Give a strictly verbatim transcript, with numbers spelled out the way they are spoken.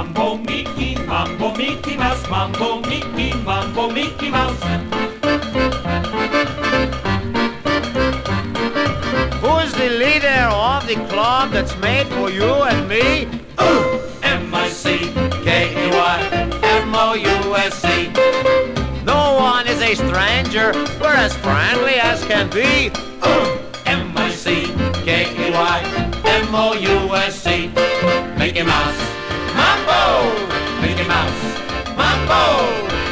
Mambo Mickey, Mambo Mickey Mouse, Mambo Mickey, Mambo Mickey Mouse. Who's the leader of the club that's made for you and me? Uh, M I C K E Y M O U S C. No one is a stranger, we're as friendly as can be. Uh, M I C K E Y M O U S C. Mickey Mouse, Mambo! Mickey Mouse, Mambo!